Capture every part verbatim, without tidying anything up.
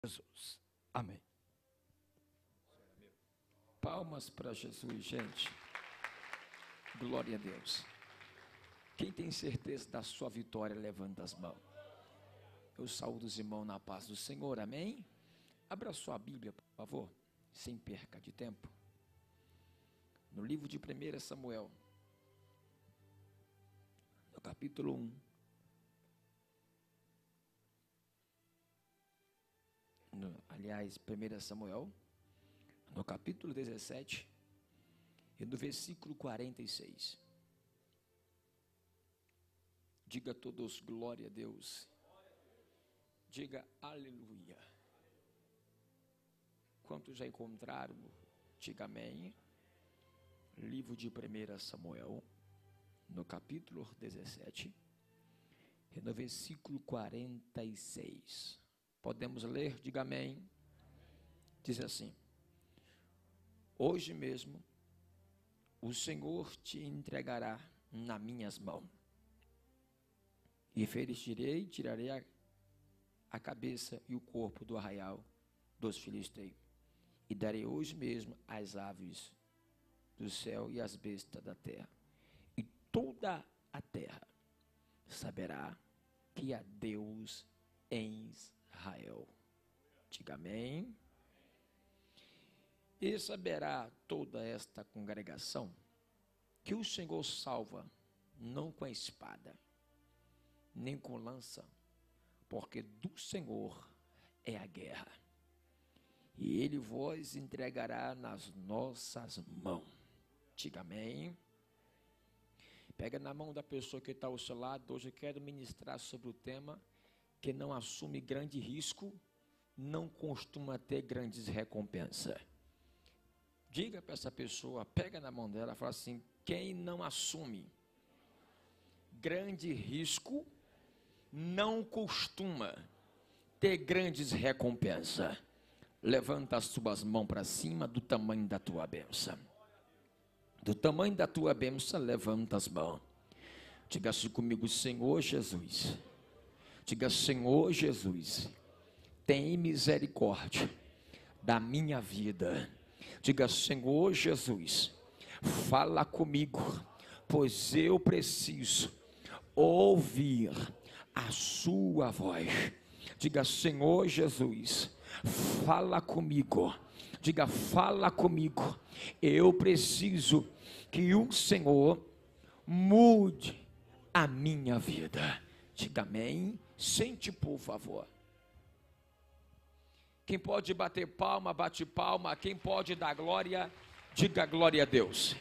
Jesus. Amém. Palmas para Jesus, gente. Glória a Deus. Quem tem certeza da sua vitória, levanta as mãos. Eu saúdo os irmãos na paz do Senhor, amém? Abra sua Bíblia, por favor, sem perca de tempo. No livro de primeiro Samuel, no capítulo um. No, aliás, primeiro Samuel, no capítulo dezessete, e no versículo quarenta e seis. Diga a todos, glória a Deus. Diga aleluia. Quantos já encontraram? Diga amém. Livro de primeiro Samuel, no capítulo dezessete, e no versículo quarenta e seis. Podemos ler? Diga amém. Diz assim: hoje mesmo o Senhor te entregará nas minhas mãos, e ferirei, tirarei a, a cabeça e o corpo do arraial dos filisteus, e darei hoje mesmo as aves do céu e as bestas da terra, e toda a terra saberá que há Deus em Israel. Diga amém. E saberá toda esta congregação que o Senhor salva, não com a espada, nem com lança, porque do Senhor é a guerra, e Ele vos entregará nas nossas mãos. Diga amém. Pega na mão da pessoa que está ao seu lado. Hoje eu quero ministrar sobre o tema: que não assume grande risco, não costuma ter grandes recompensas. Diga para essa pessoa, pega na mão dela, fala assim: quem não assume grande risco, não costuma ter grandes recompensas. Levanta as tuas mãos para cima do tamanho da tua bênção. Do tamanho da tua bênção, levanta as mãos. Diga assim comigo: Senhor Jesus. Diga: Senhor Jesus, tem misericórdia da minha vida. Diga: Senhor Jesus, fala comigo, pois eu preciso ouvir a sua voz. Diga: Senhor Jesus, fala comigo. Diga: fala comigo. Eu preciso que o Senhor mude a minha vida. Diga amém. Sente, por favor. Quem pode bater palma, bate palma. Quem pode dar glória, diga glória a Deus.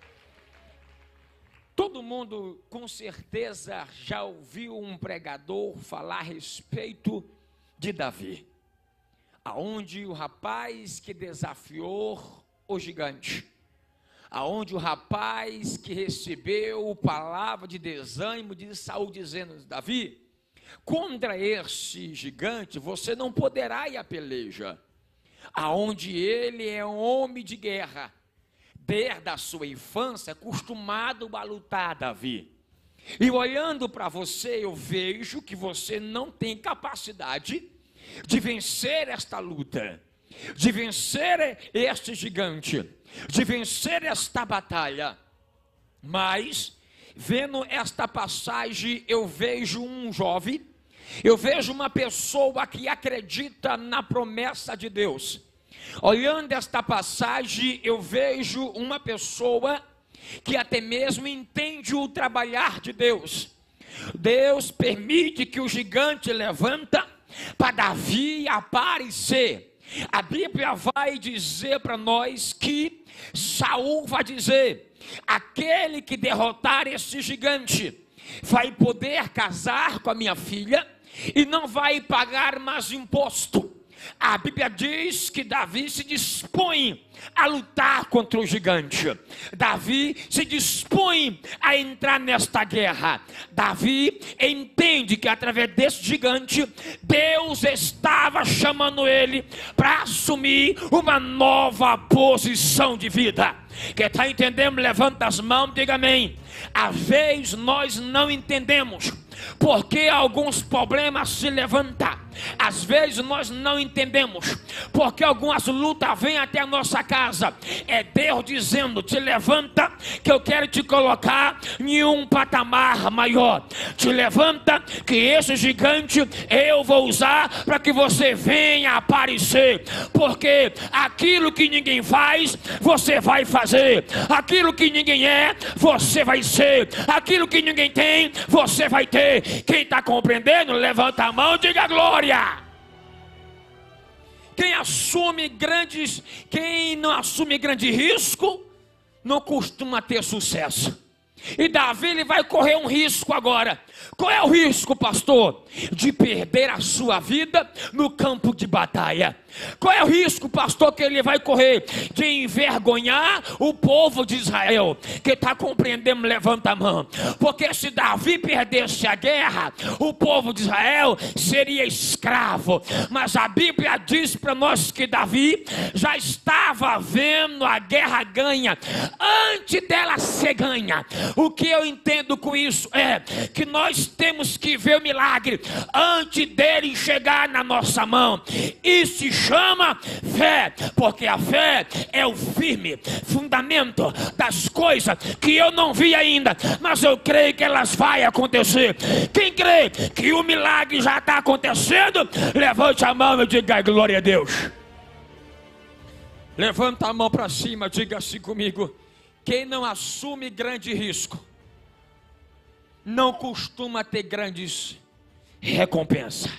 Todo mundo com certeza já ouviu um pregador falar a respeito de Davi, aonde o rapaz que desafiou o gigante, aonde o rapaz que recebeu palavra de desânimo de Saul, dizendo: Davi, contra esse gigante você não poderá ir à peleja, aonde ele é um homem de guerra, desde a sua infância acostumado a lutar, Davi. E olhando para você, eu vejo que você não tem capacidade de vencer esta luta, de vencer este gigante, de vencer esta batalha. Mas, vendo esta passagem, eu vejo um jovem, eu vejo uma pessoa que acredita na promessa de Deus. Olhando esta passagem, eu vejo uma pessoa que até mesmo entende o trabalhar de Deus. Deus permite que o gigante levanta para Davi aparecer. A Bíblia vai dizer para nós que Saul vai dizer: aquele que derrotar esse gigante vai poder casar com a minha filha e não vai pagar mais imposto. A Bíblia diz que Davi se dispõe a lutar contra o gigante. Davi se dispõe a entrar nesta guerra. Davi entende que através desse gigante, Deus estava chamando ele para assumir uma nova posição de vida. Quem está entendendo, levanta as mãos, diga amém. Às vezes nós não entendemos porque alguns problemas se levantam, Às vezes nós não entendemos porque algumas lutas vêm até a nossa casa. É Deus dizendo: te levanta, que eu quero te colocar em um patamar maior. Te levanta, que esse gigante eu vou usar para que você venha aparecer. Porque aquilo que ninguém faz, você vai fazer. Aquilo que ninguém é, você vai ser. Aquilo que ninguém tem, você vai ter. Quem está compreendendo, levanta a mão e diga glória. Quem assume grandes, quem não assume grande risco, não costuma ter sucesso. E Davi, ele vai correr um risco agora. Qual é o risco, pastor? De perder a sua vida no campo de batalha. Qual é o risco, pastor, que ele vai correr? De envergonhar o povo de Israel. Quem está compreendendo, levanta a mão. Porque se Davi perdesse a guerra, o povo de Israel seria escravo. Mas a Bíblia diz para nós que Davi já estava vendo a guerra ganha antes dela ser ganha. O que eu entendo com isso é que nós temos que ver o milagre antes dele chegar na nossa mão. Isso se chama fé, porque a fé é o firme fundamento das coisas que eu não vi ainda, mas eu creio que elas vão acontecer. Quem crê que o milagre já está acontecendo, levante a mão e diga glória a Deus. Levanta a mão para cima, diga assim comigo: quem não assume grande risco, não costuma ter grandes recompensas.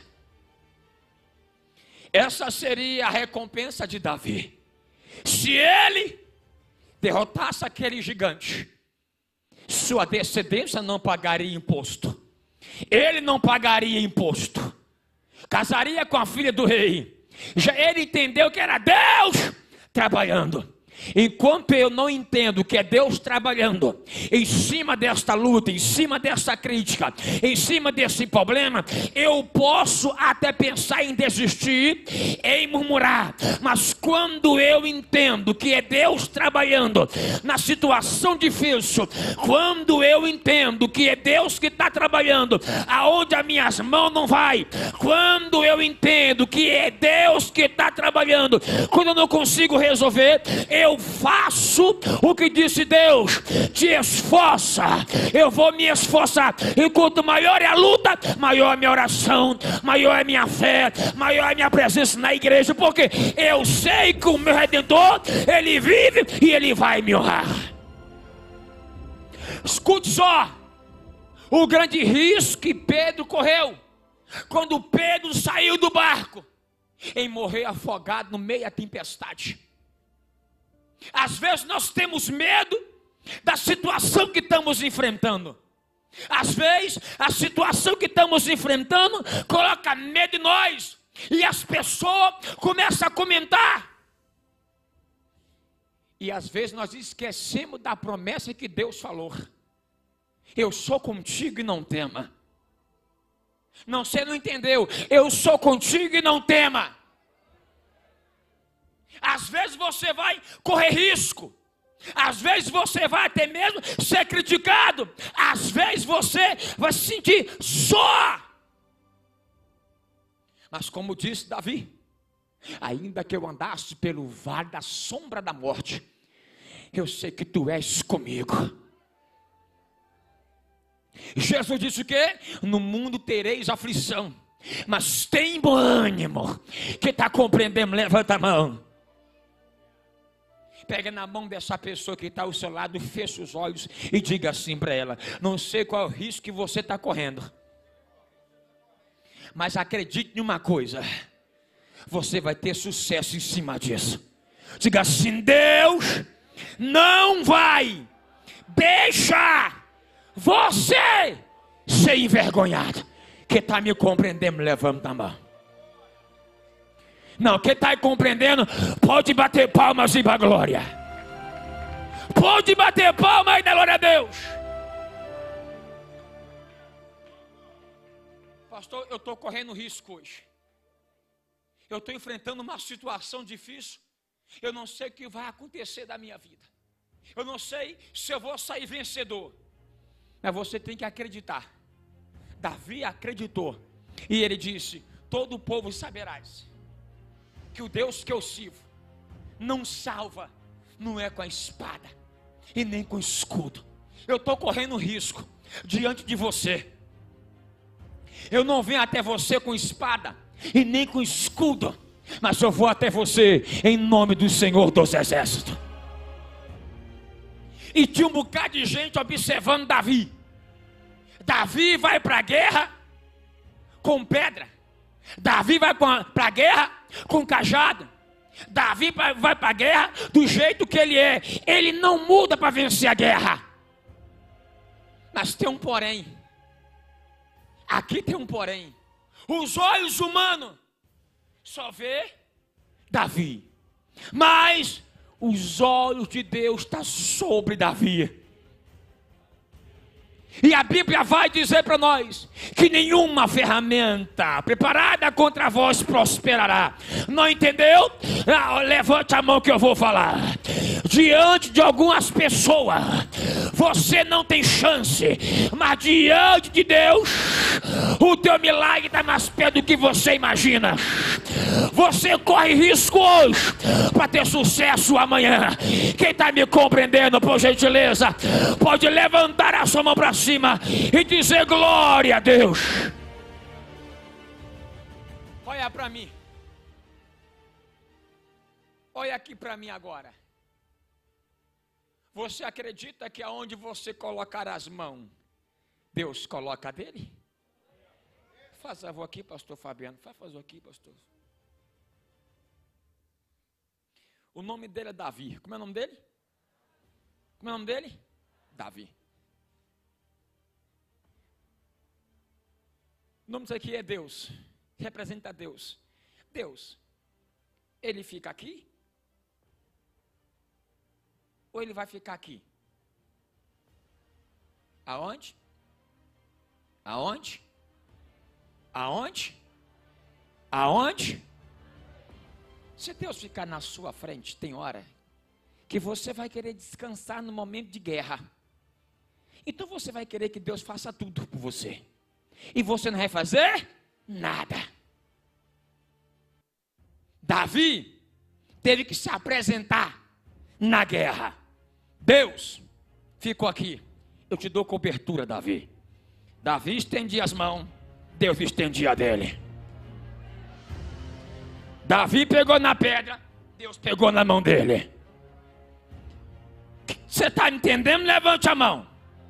Essa seria a recompensa de Davi. Se ele derrotasse aquele gigante, sua descendência não pagaria imposto. Ele não pagaria imposto. Casaria com a filha do rei. Já ele entendeu que era Deus trabalhando. Enquanto eu não entendo que é Deus trabalhando em cima desta luta, em cima dessa crítica, em cima desse problema, eu posso até pensar em desistir, em murmurar. Mas quando eu entendo que é Deus trabalhando na situação difícil, quando eu entendo que é Deus que está trabalhando aonde as minhas mãos não vai, quando eu entendo que é Deus que está trabalhando, quando eu não consigo resolver, eu Eu faço o que disse Deus: te esforça, eu vou me esforçar. Enquanto maior é a luta, maior é a minha oração, maior é a minha fé, maior é a minha presença na igreja, porque eu sei que o meu Redentor, ele vive e ele vai me honrar. Escute só o grande risco que Pedro correu quando Pedro saiu do barco, em morrer afogado no meio da tempestade. Às vezes nós temos medo da situação que estamos enfrentando. Às vezes a situação que estamos enfrentando coloca medo em nós. E as pessoas começam a comentar. E às vezes nós esquecemos da promessa que Deus falou: eu sou contigo e não tema. Não, você não entendeu. Eu sou contigo e não tema. Às vezes você vai correr risco. Às vezes você vai até mesmo ser criticado. Às vezes você vai se sentir só. Mas como disse Davi: ainda que eu andasse pelo vale da sombra da morte, eu sei que tu és comigo. Jesus disse o quê? No mundo tereis aflição, mas tem bom ânimo. Quem está compreendendo, levanta a mão. Pega na mão dessa pessoa que está ao seu lado, feche os olhos e diga assim para ela: não sei qual é o risco que você está correndo, mas acredite em uma coisa, você vai ter sucesso em cima disso. Diga assim: Deus não vai deixar você ser envergonhado. Quem está me compreendendo, levanta a mão. Não, quem está compreendendo, pode bater palmas e dar glória. Pode bater palmas e dar glória a Deus. Pastor, eu estou correndo risco hoje. Eu estou enfrentando uma situação difícil. Eu não sei o que vai acontecer da minha vida. Eu não sei se eu vou sair vencedor. Mas você tem que acreditar. Davi acreditou. E ele disse: todo o povo saberás que o Deus que eu sirvo não salva, não é com a espada e nem com o escudo. Eu estou correndo risco diante de você. Eu não venho até você com espada e nem com escudo, mas eu vou até você em nome do Senhor dos Exércitos. E tinha um bocado de gente observando Davi. Davi vai para a guerra com pedra. Davi vai para a guerra com cajado. Davi vai para a guerra do jeito que ele é. Ele não muda para vencer a guerra. Mas tem um porém. Aqui tem um porém. Os olhos humanos só vê Davi, mas os olhos de Deus estão sobre Davi. E a Bíblia vai dizer para nós que nenhuma ferramenta preparada contra vós prosperará. Não entendeu? Ah, levante a mão que eu vou falar. Diante de algumas pessoas você não tem chance, mas diante de Deus o teu milagre está mais perto do que você imagina. Você corre risco hoje para ter sucesso amanhã. Quem está me compreendendo, por gentileza, pode levantar a sua mão para cima e dizer glória a Deus. Olha para mim. Olha aqui para mim agora. Você acredita que aonde você colocar as mãos, Deus coloca dele? Faz favor aqui, pastor Fabiano. Faz favor aqui, pastor. O nome dele é Davi. Como é o nome dele? Como é o nome dele? Davi. O nome disso aqui é Deus. Representa Deus. Deus, ele fica aqui? Ou ele vai ficar aqui? Aonde? Aonde? Aonde? Aonde? Se Deus ficar na sua frente, tem hora que você vai querer descansar no momento de guerra. Então você vai querer que Deus faça tudo por você. E você não vai fazer nada. Davi teve que se apresentar na guerra. Deus ficou aqui. Eu te dou cobertura, Davi. Davi estendia as mãos, Deus estendia a dele. Davi pegou na pedra, Deus pegou na mão dele. Você está entendendo? Levante a mão.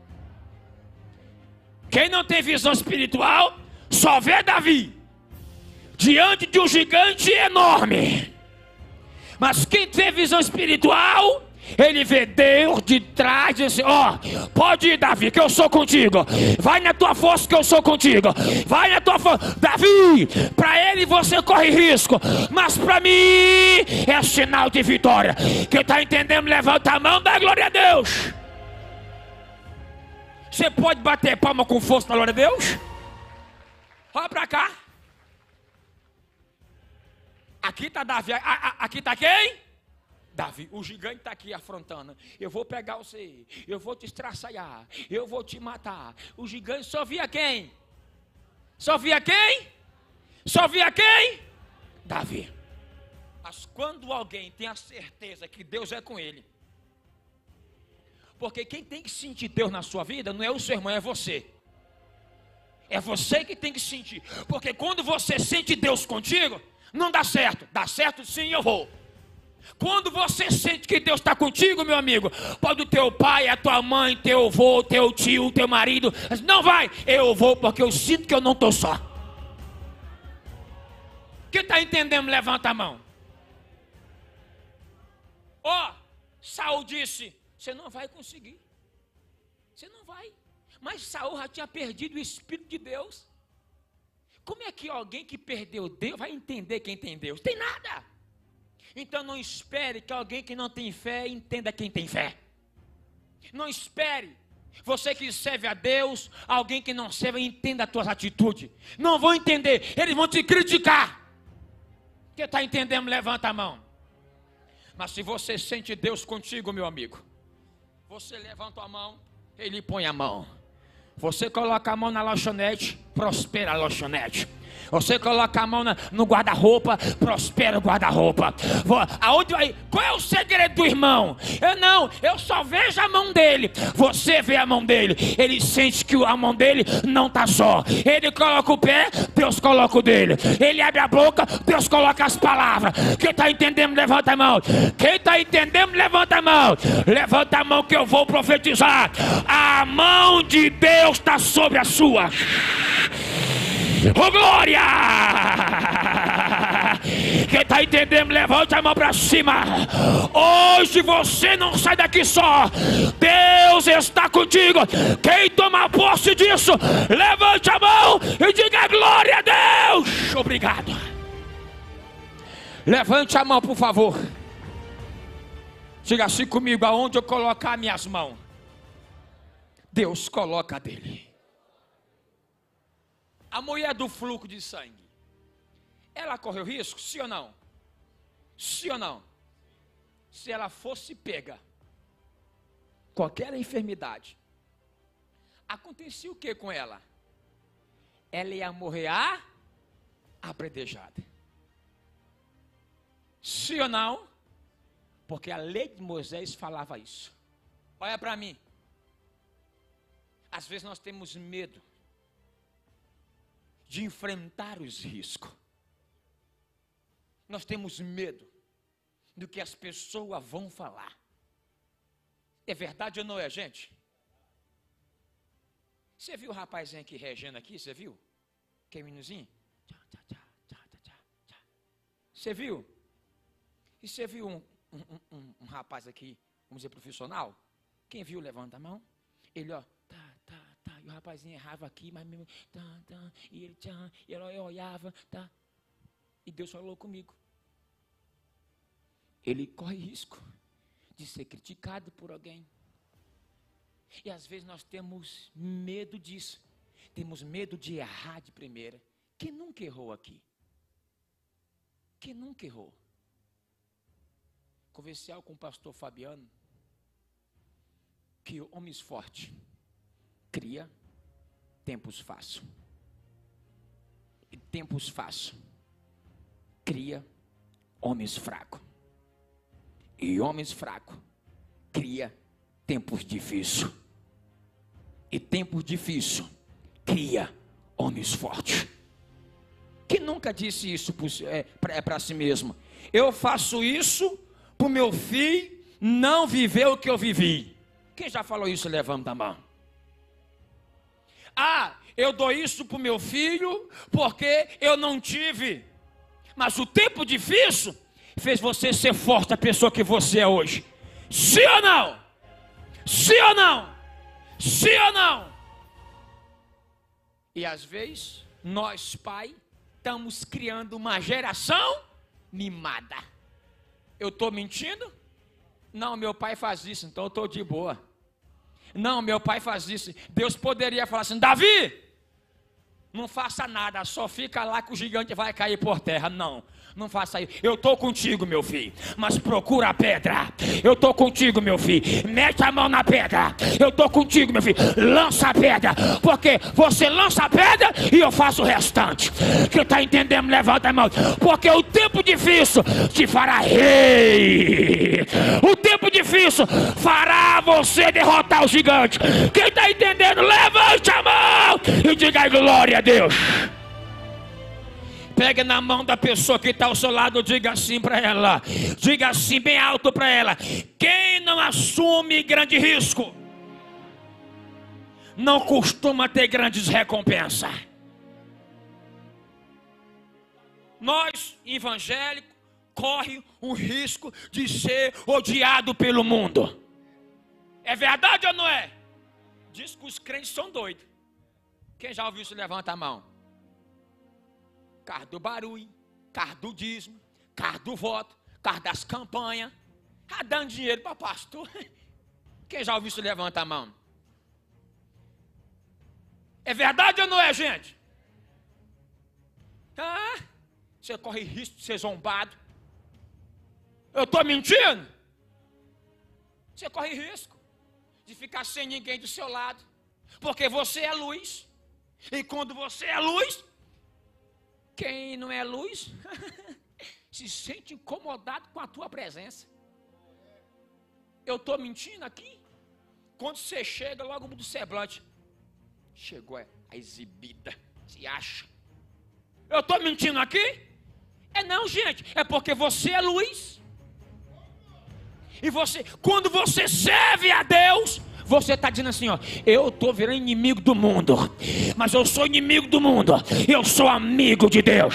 Quem não tem visão espiritual, só vê Davi diante de um gigante enorme. Mas quem tem visão espiritual, ele vê Deus de trás e diz assim, ó, oh, pode ir, Davi, que eu sou contigo. Vai na tua força que eu sou contigo. Vai na tua força. Davi, para ele você corre risco, mas para mim é sinal de vitória. Quem está entendendo, levanta a mão, dá glória a Deus. Você pode bater palma com força na glória a Deus? Olha para cá. Aqui está Davi. Aqui está quem? Davi, o gigante está aqui afrontando. Eu vou pegar você, eu vou te estraçalhar, eu vou te matar. O gigante só via quem? Só via quem? Só via quem? Davi. Mas quando alguém tem a certeza que Deus é com ele, porque quem tem que sentir Deus na sua vida não é o seu irmão, é você. É você que tem que sentir. Porque quando você sente Deus contigo, não dá certo. Dá certo sim, eu vou. Quando você sente que Deus está contigo, meu amigo, pode o teu pai, a tua mãe, teu avô, teu tio, teu marido, não vai, eu vou porque eu sinto que eu não estou só. Quem está entendendo, levanta a mão. Ó, oh, Saul disse, você não vai conseguir, você não vai. Mas Saul já tinha perdido o Espírito de Deus. Como é que alguém que perdeu Deus vai entender quem tem Deus? Tem nada. Então não espere que alguém que não tem fé entenda quem tem fé. Não espere você que serve a Deus, alguém que não serve entenda as tuas atitudes. Não vão entender, eles vão te criticar. Quem está entendendo, levanta a mão. Mas se você sente Deus contigo, meu amigo, você levanta a mão, ele põe a mão. Você coloca a mão na lanchonete, prospera a lanchonete. Você coloca a mão na, no guarda-roupa, prospera o guarda-roupa. Aonde vai? Qual é o segredo do irmão? Eu não, eu só vejo a mão dele. Você vê a mão dele. Ele sente que a mão dele não está só. Ele coloca o pé, Deus coloca o dele. Ele abre a boca, Deus coloca as palavras. Quem está entendendo, levanta a mão. Quem está entendendo, levanta a mão. Levanta a mão que eu vou profetizar. A mão de Deus está sobre a sua. Oh, glória! Quem está entendendo, levante a mão para cima. Hoje você não sai daqui só. Deus está contigo. Quem toma posse disso, levante a mão e diga glória a Deus. Obrigado. Levante a mão, por favor. Diga assim comigo: aonde eu colocar minhas mãos, Deus coloca a dele. A mulher do fluxo de sangue, ela correu risco? Sim ou não? Sim ou não? Se ela fosse pega, qualquer enfermidade, acontecia o que com ela? Ela ia morrer a apredejada. Sim ou não? Porque a lei de Moisés falava isso. Olha para mim. Às vezes nós temos medo de enfrentar os riscos. Nós temos medo do que as pessoas vão falar. É verdade ou não é, gente? Você viu o rapazinho aqui regendo aqui? Você viu? Que meninozinho? Você viu? E você viu um, um, um, um rapaz aqui, vamos dizer, profissional? Quem viu, levanta a mão. Ele, ó, tá, tá, tá. E o rapazinho errava aqui, mas mesmo, tá, tá. E ele, tchá, e ele olhava, tá. E Deus falou comigo. Ele corre risco de ser criticado por alguém. E às vezes nós temos medo disso. Temos medo de errar de primeira. Quem nunca errou aqui? Quem nunca errou? Conversei com o pastor Fabiano, que homens fortes cria tempos fáceis. E tempos fáceis cria homens fracos. E homens fracos cria tempos difíceis. E tempos difíceis cria homens fortes. Quem nunca disse isso para si mesmo? Eu faço isso para o meu filho não viver o que eu vivi. Quem já falou isso, levanta a mão. Ah, eu dou isso para o meu filho porque eu não tive. Mas o tempo difícil fez você ser forte, a pessoa que você é hoje. Sim ou não? Sim ou não? Sim ou não? E às vezes, nós, pai, estamos criando uma geração mimada. Eu estou mentindo? Não, meu pai faz isso, então eu estou de boa. Não, meu pai faz isso. Deus poderia falar assim: Davi, não faça nada, só fica lá que o gigante vai cair por terra. Não, não faça isso. Eu estou contigo, meu filho, mas procura a pedra. Eu estou contigo, meu filho, mete a mão na pedra. Eu estou contigo, meu filho, lança a pedra. Porque você lança a pedra e eu faço o restante. Quem está entendendo, levanta a mão. Porque o tempo difícil te fará rei. O tempo difícil fará você derrotar o gigante. Quem está entendendo, levante a mão e diga glória a Deus. Pegue na mão da pessoa que está ao seu lado, diga assim para ela, diga assim bem alto para ela: quem não assume grande risco não costuma ter grandes recompensas. Nós, evangélicos, corre o risco de ser odiado pelo mundo. É verdade ou não é? Diz que os crentes são doidos. Quem já ouviu isso, levanta a mão. Carro do barulho, carro do dízimo, carro do voto, carro das campanhas, tá dando dinheiro para pastor. Quem já ouviu isso, levanta a mão. É verdade ou não é, gente? Ah, você corre risco de ser zombado. Eu estou mentindo? Você corre risco de ficar sem ninguém do seu lado, porque você é luz. E quando você é luz, quem não é luz se sente incomodado com a tua presença. Eu estou mentindo aqui? Quando você chega, logo do semblante, chegou a exibida, se acha. Eu estou mentindo aqui? É não, gente, é porque você é luz. E você, quando você serve a Deus, você está dizendo assim, ó, eu estou virando inimigo do mundo, mas eu sou inimigo do mundo, eu sou amigo de Deus.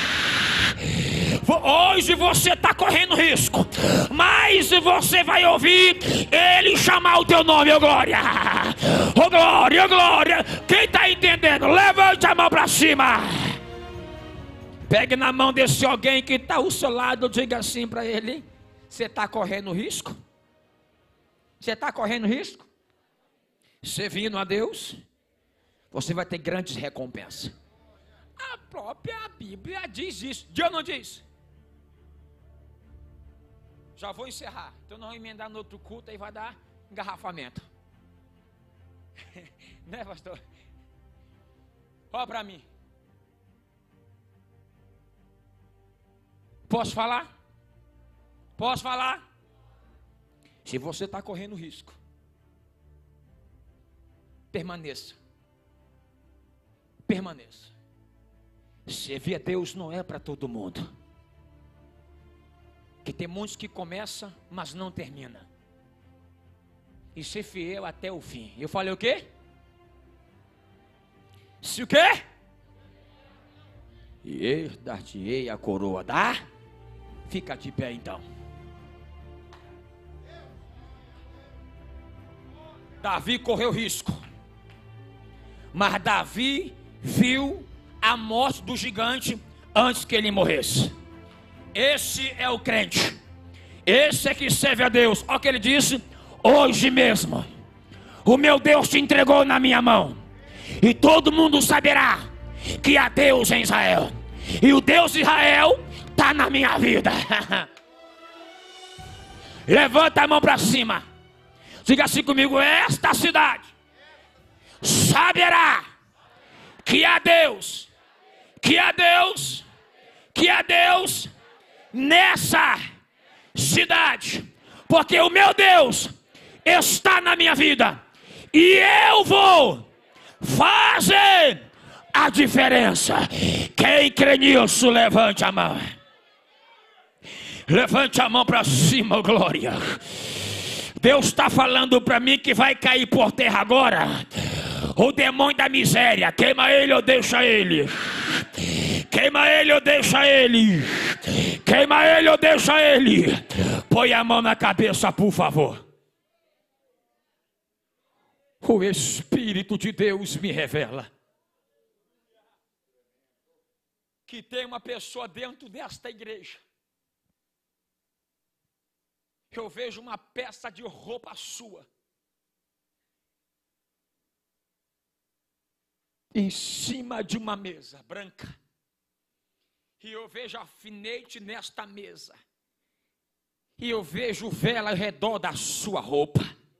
Hoje você está correndo risco, mas você vai ouvir Ele chamar o teu nome, ô glória, ô glória, ô glória. Quem está entendendo, levante a mão para cima. Pegue na mão desse alguém que está ao seu lado, diga assim para ele, você está correndo risco? Você está correndo risco? Servindo a Deus, você vai ter grandes recompensas. A própria Bíblia diz isso, diz ou não diz? Já vou encerrar, então não vou emendar no outro culto, aí vai dar engarrafamento. Né, pastor? Olha para mim. Posso falar? Posso falar? Se você está correndo risco, permaneça. Permaneça. Servir a Deus não é para todo mundo. Que tem muitos que começam, mas não terminam. E ser fiel até o fim. Eu falei o quê? Se o quê? E herdar-te-ei a coroa da... Fica de pé então. Davi correu risco. Mas Davi viu a morte do gigante antes que ele morresse. Esse é o crente. Esse é que serve a Deus. Olha o que ele disse. Hoje mesmo o meu Deus te entregou na minha mão, e todo mundo saberá que há Deus em Israel, e o Deus de Israel está na minha vida. Levanta a mão para cima, diga assim comigo: esta cidade saberá que há Deus, que há Deus, que há Deus nessa cidade, porque o meu Deus está na minha vida, e eu vou fazer a diferença. Quem crê nisso, levante a mão. Levante a mão para cima, glória. Deus está falando para mim que vai cair por terra agora o demônio da miséria. Queima ele ou deixa ele. Queima ele ou deixa ele. Queima ele ou deixa ele. Põe a mão na cabeça, por favor. O Espírito de Deus me revela que tem uma pessoa dentro desta igreja. Eu vejo uma peça de roupa sua em cima de uma mesa branca, e eu vejo alfinete nesta mesa, e eu vejo vela ao redor da sua roupa.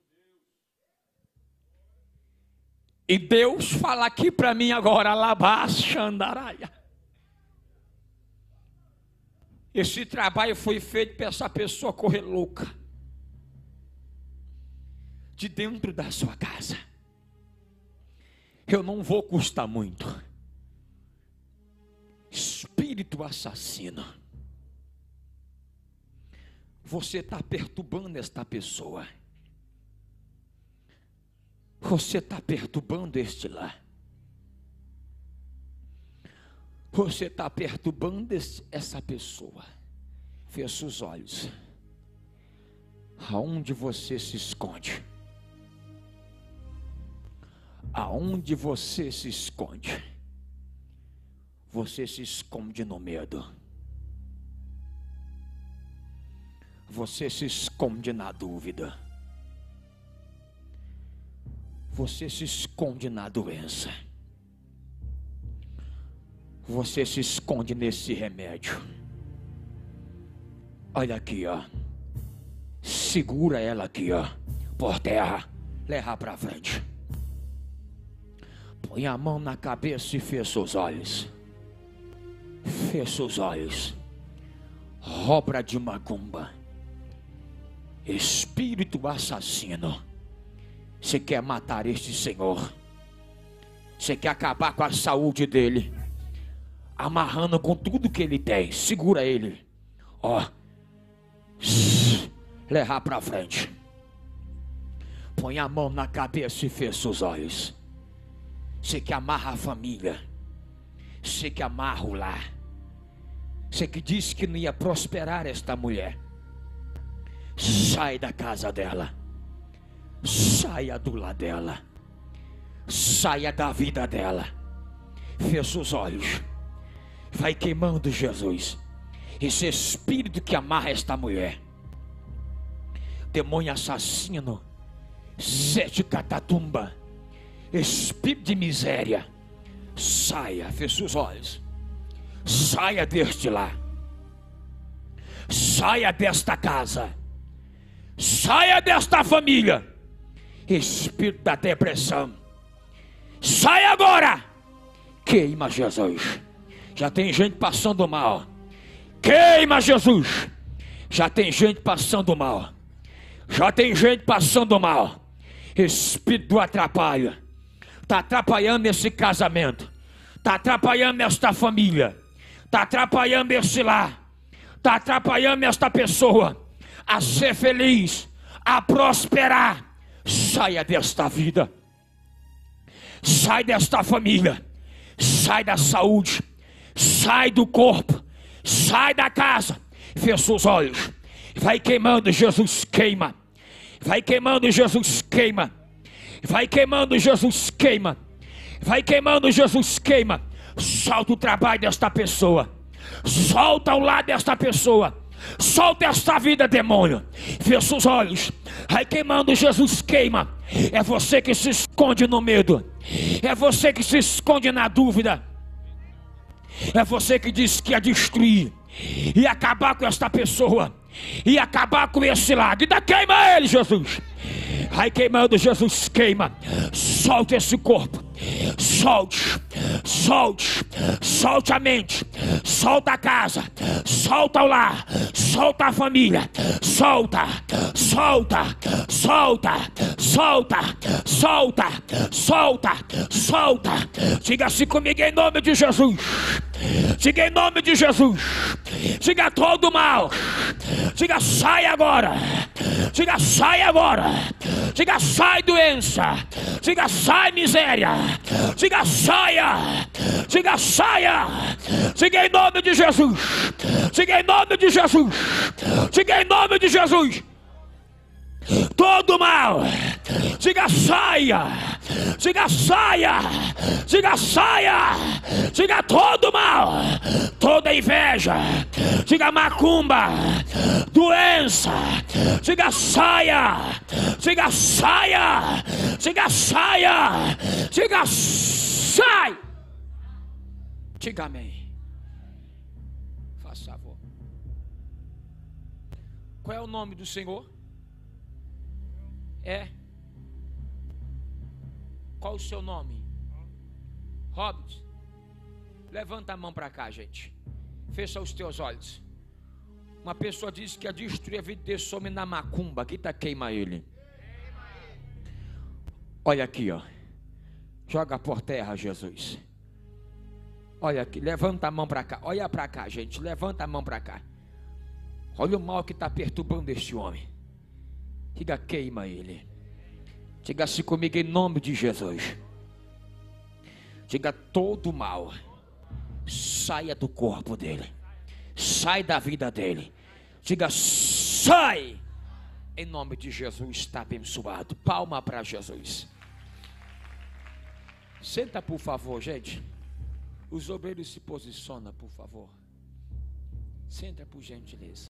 E Deus fala aqui para mim agora, Labaxandaraia. Esse trabalho foi feito para essa pessoa correr louca de dentro da sua casa. Eu não vou custar muito. Espírito assassino, você está perturbando esta pessoa. Você está perturbando este lar. Você está perturbando esse, essa pessoa. Feche os olhos. Aonde você se esconde? Aonde você se esconde? Você se esconde no medo. Você se esconde na dúvida. Você se esconde na doença. Você se esconde nesse remédio. Olha aqui, ó. Segura ela aqui, ó, por terra. Leva para frente. Põe a mão na cabeça e fecha os olhos. Fecha os olhos. Obra de macumba. Espírito assassino. Você quer matar este senhor. Você quer acabar com a saúde dele. Amarrando com tudo que ele tem. Segura ele. Ó. Levar para frente. Põe a mão na cabeça e fecha os olhos. Você que amarra a família. Você que amarra o lar. Você que disse que não ia prosperar esta mulher. Sai da casa dela. Saia do lado dela. Saia da vida dela. Fecha os olhos. Vai queimando, Jesus. Esse espírito que amarra esta mulher. Demônio assassino. Sete catatumba. Espírito de miséria. Saia, fecha os olhos. Saia deste lar. Saia desta casa. Saia desta família. Espírito da depressão. Sai agora. Queima, Jesus. Já tem gente passando mal. Queima, Jesus. Já tem gente passando mal. Já tem gente passando mal. Espírito do atrapalho. Está atrapalhando esse casamento. Está atrapalhando esta família. Está atrapalhando esse lar. Está atrapalhando esta pessoa a ser feliz, a prosperar. Saia desta vida. Sai desta família. Sai da saúde. Sai do corpo. Sai da casa. Fecha os olhos. Vai queimando, Jesus, queima. Vai queimando, Jesus, queima. Vai queimando, Jesus, queima. Vai queimando, Jesus, queima. Solta o trabalho desta pessoa. Solta o lado desta pessoa. Solta esta vida, demônio. Fecha os olhos. Vai queimando, Jesus, queima. É você que se esconde no medo. É você que se esconde na dúvida. É você que diz que ia destruir. E acabar com esta pessoa. E acabar com esse lado. Ainda queima ele, Jesus. Vai queimando, Jesus, queima. Solte esse corpo. Solte, solte, solte a mente. Solta a casa. Solta o lar. Solta a família. Solta, solta, solta, solta, solta, solta, solta. Diga-se comigo em nome de Jesus. Diga em nome de Jesus. Diga todo mal. Diga sai agora. Diga sai agora. Diga sai doença. Diga sai miséria. Diga saia. Diga saia. Diga em nome de Jesus. Diga em nome de Jesus. Diga em nome de Jesus. Todo mal. Diga saia. Diga saia. Diga saia. Diga todo mal. Toda inveja. Diga macumba. Doença. Diga saia. Diga saia. Diga saia. Diga sai. Diga amém. Faça favor. Qual é o nome do Senhor? É. Qual o seu nome? Hobbit. Levanta a mão para cá, gente. Fecha os teus olhos. Uma pessoa disse que ia destruir a vida desse homem na macumba. Aqui está, queima ele. Olha aqui, ó. Joga por terra, Jesus. Olha aqui, levanta a mão para cá. Olha para cá, gente. Levanta a mão para cá. Olha o mal que está perturbando este homem. Diga, queima ele. Diga-se comigo em nome de Jesus. Diga todo mal. Saia do corpo dele. Sai da vida dele. Diga sai. Em nome de Jesus, está abençoado. Palma para Jesus. Senta, por favor, gente. Os obreiros se posicionam, por favor. Senta, por gentileza.